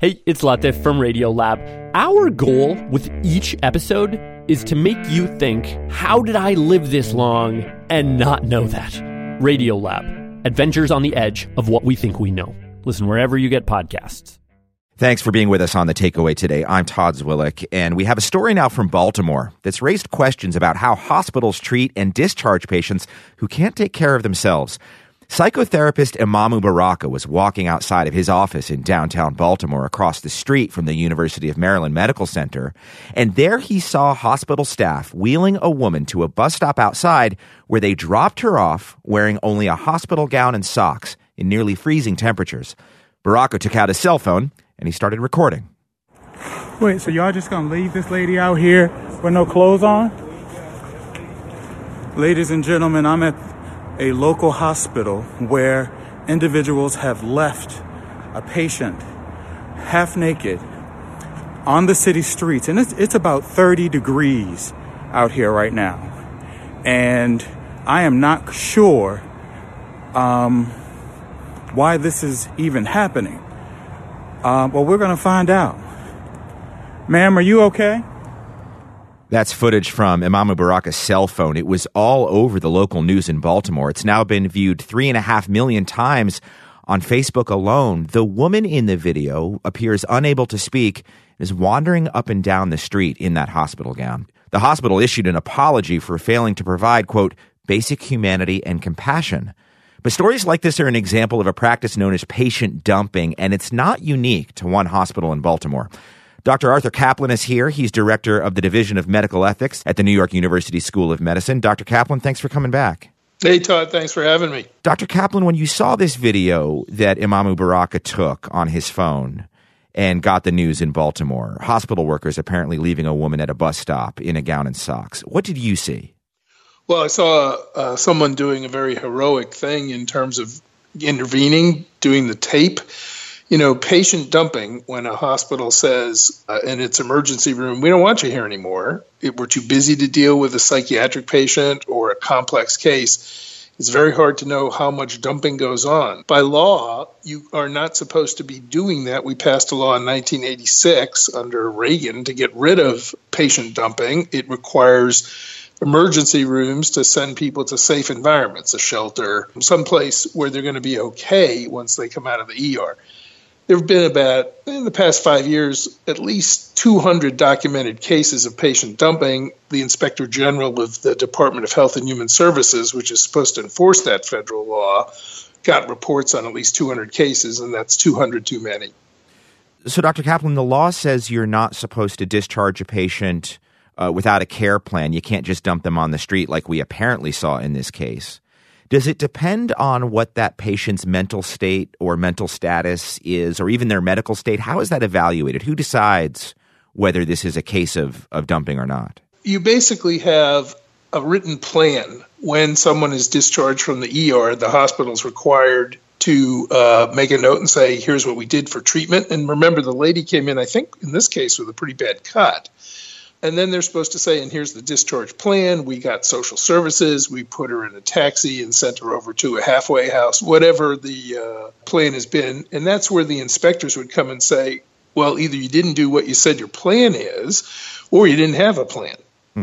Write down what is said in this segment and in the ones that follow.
Hey, it's Latif from Radiolab. Our goal with each episode is to make you think, how did I live this long and not know that? Radiolab, adventures on the edge of what we think we know. Listen wherever you get podcasts. Thanks for being with us on The Takeaway today. I'm Todd Zwillich, and we have a story now from Baltimore that's raised questions about how hospitals treat and discharge patients who can't take care of themselves. Psychotherapist Imamu Baraka was walking outside of his office in downtown Baltimore across the street from the University of Maryland Medical Center, and there he saw hospital staff wheeling a woman to a bus stop outside where they dropped her off wearing only a hospital gown and socks in nearly freezing temperatures. Baraka took out his cell phone and he started recording. Wait, so y'all just gonna leave this lady out here with no clothes on? Ladies and gentlemen, I'm at a local hospital where individuals have left a patient half naked on the city streets. And it's about 30 degrees out here right now. And I am not sure why this is even happening. But we're going to find out. Ma'am, are you okay? That's footage from Imamu Baraka's cell phone. It was all over the local news in Baltimore. It's now been viewed 3.5 million times on Facebook alone. The woman in the video appears unable to speak and is wandering up and down the street in that hospital gown. The hospital issued an apology for failing to provide, quote, basic humanity and compassion. But stories like this are an example of a practice known as patient dumping, and it's not unique to one hospital in Baltimore. Dr. Arthur Kaplan is here. He's director of the Division of Medical Ethics at the New York University School of Medicine. Dr. Kaplan, thanks for coming back. Hey, Todd, thanks for having me. Dr. Kaplan, when you saw this video that Imamu Baraka took on his phone and got the news in Baltimore, hospital workers apparently leaving a woman at a bus stop in a gown and socks, what did you see? Well, I saw someone doing a very heroic thing in terms of intervening, doing the tape. You know, patient dumping, when a hospital says in its emergency room, we don't want you here anymore, we're too busy to deal with a psychiatric patient or a complex case, it's very hard to know how much dumping goes on. By law, you are not supposed to be doing that. We passed a law in 1986 under Reagan to get rid of patient dumping. It requires emergency rooms to send people to safe environments, a shelter, someplace where they're going to be okay once they come out of the ER. There have been about, in the past 5 years, at least 200 documented cases of patient dumping. The Inspector General of the Department of Health and Human Services, which is supposed to enforce that federal law, got reports on at least 200 cases, and that's 200 too many. So, Dr. Kaplan, the law says you're not supposed to discharge a patient without a care plan. You can't just dump them on the street like we apparently saw in this case. Does it depend on what that patient's mental state or mental status is, or even their medical state? How is that evaluated? Who decides whether this is a case of dumping or not? You basically have a written plan. When someone is discharged from the ER, the hospital is required to make a note and say, here's what we did for treatment. And remember, the lady came in, I think, in this case, with a pretty bad cut. And then they're supposed to say, and here's the discharge plan. We got social services. We put her in a taxi and sent her over to a halfway house, whatever the plan has been. And that's where the inspectors would come and say, well, either you didn't do what you said your plan is, or you didn't have a plan.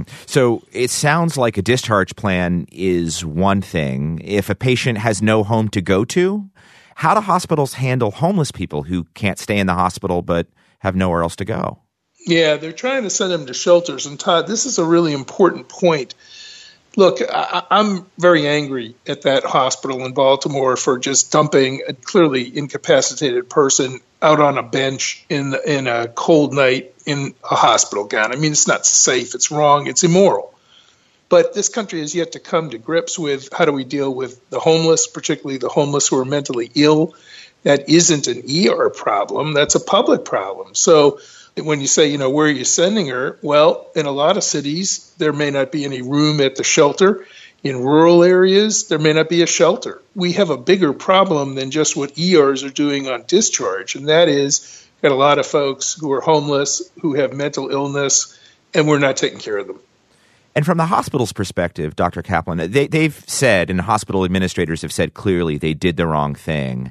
So it sounds like a discharge plan is one thing. If a patient has no home to go to, how do hospitals handle homeless people who can't stay in the hospital but have nowhere else to go? Yeah, they're trying to send them to shelters. And Todd, this is a really important point. Look, I'm very angry at that hospital in Baltimore for just dumping a clearly incapacitated person out on a bench in a cold night in a hospital gown. I mean, it's not safe, it's wrong, it's immoral. But this country has yet to come to grips with how do we deal with the homeless, particularly the homeless who are mentally ill. That isn't an ER problem, that's a public problem. So when you say, where are you sending her? Well, in a lot of cities, there may not be any room at the shelter. In rural areas, there may not be a shelter. We have a bigger problem than just what ERs are doing on discharge, and that is got a lot of folks who are homeless, who have mental illness, and we're not taking care of them. And from the hospital's perspective, Dr. Kaplan, they've said, and hospital administrators have said clearly they did the wrong thing.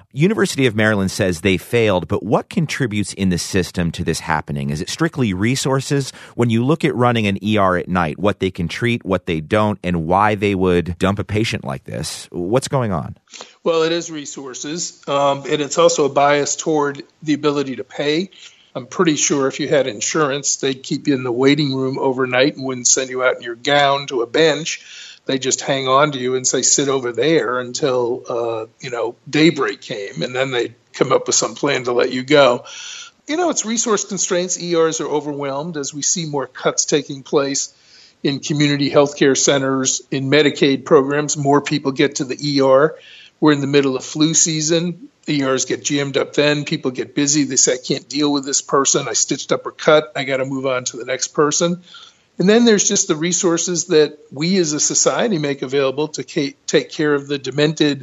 University of Maryland says they failed, but what contributes in the system to this happening? Is it strictly resources? When you look at running an ER at night, what they can treat, what they don't, and why they would dump a patient like this, what's going on? Well, it is resources, and it's also a bias toward the ability to pay. I'm pretty sure if you had insurance, they'd keep you in the waiting room overnight and wouldn't send you out in your gown to a bench. They just hang on to you and say, sit over there until, daybreak came, and then they come up with some plan to let you go. It's resource constraints. ERs are overwhelmed as we see more cuts taking place in community healthcare centers, in Medicaid programs. More people get to the ER. We're in the middle of flu season. ERs get jammed up then. People get busy. They say, I can't deal with this person. I stitched up or cut. I got to move on to the next person. And then there's just the resources that we as a society make available to take care of the demented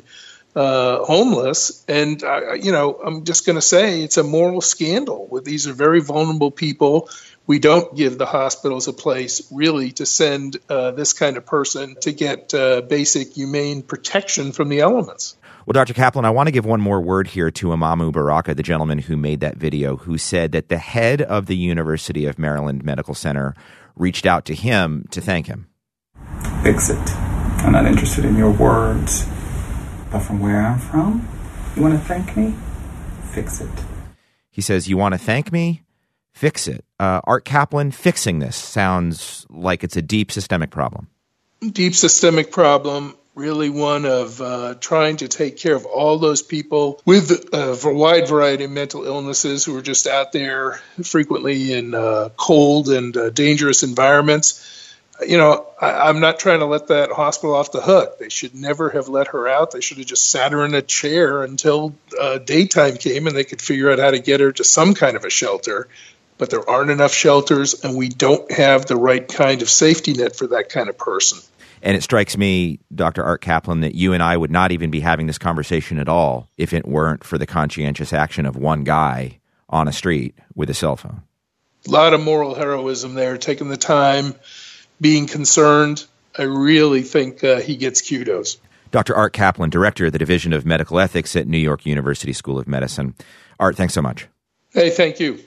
homeless. And, I'm just going to say it's a moral scandal. These are very vulnerable people. We don't give the hospitals a place really to send this kind of person to get basic humane protection from the elements. Well, Dr. Kaplan, I want to give one more word here to Imamu Baraka, the gentleman who made that video, who said that the head of the University of Maryland Medical Center reached out to him to thank him. Fix it. I'm not interested in your words. But from where I'm from, you want to thank me? Fix it. He says, you want to thank me? Fix it. Art Kaplan, fixing this sounds like it's a deep systemic problem. Deep systemic problem. Really one of trying to take care of all those people with a wide variety of mental illnesses who are just out there frequently in cold and dangerous environments. I'm not trying to let that hospital off the hook. They should never have let her out. They should have just sat her in a chair until daytime came and they could figure out how to get her to some kind of a shelter. But there aren't enough shelters, and we don't have the right kind of safety net for that kind of person. And it strikes me, Dr. Art Kaplan, that you and I would not even be having this conversation at all if it weren't for the conscientious action of one guy on a street with a cell phone. A lot of moral heroism there, taking the time, being concerned. I really think he gets kudos. Dr. Art Kaplan, Director of the Division of Medical Ethics at New York University School of Medicine. Art, thanks so much. Hey, thank you.